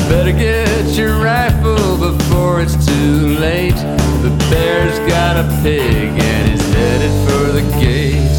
Better get your rifle before it's too late. The bear's got a pig and he's headed for the gate.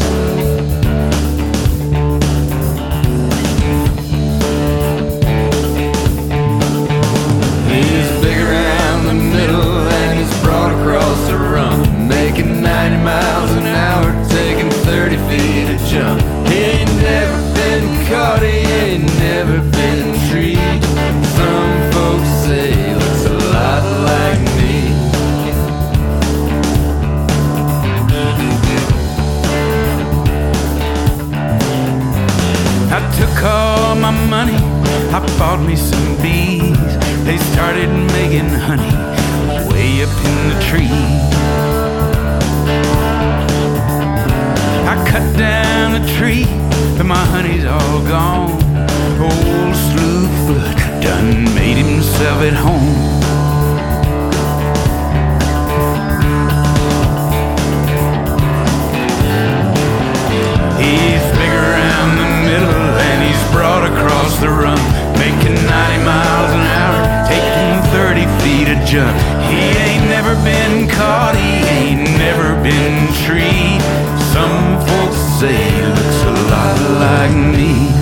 He's big around the middle and he's broad across the rump, making 90 miles an hour, taking 30 feet a jump. He ain't never been caught, he ain't never been treed. Some folks say he looks a lot like me. I took all my money, I bought me some bees. They started making honey way up in the tree. I cut down a tree, but my honey's all gone. Old Slewfoot done made himself at home. He's big around the middle and he's broad across the rump, making 90 miles an hour, taking 30 feet a jump. He ain't never been caught, he ain't never been treed. Some folks say he looks a lot like me.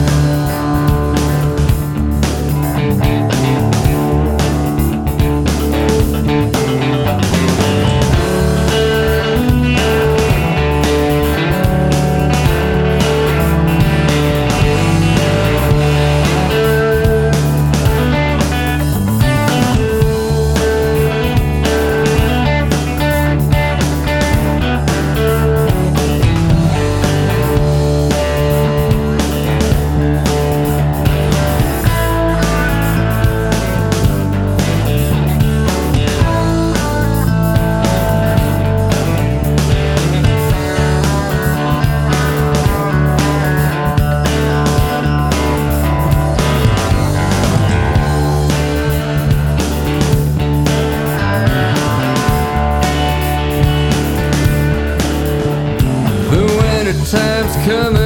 Time's coming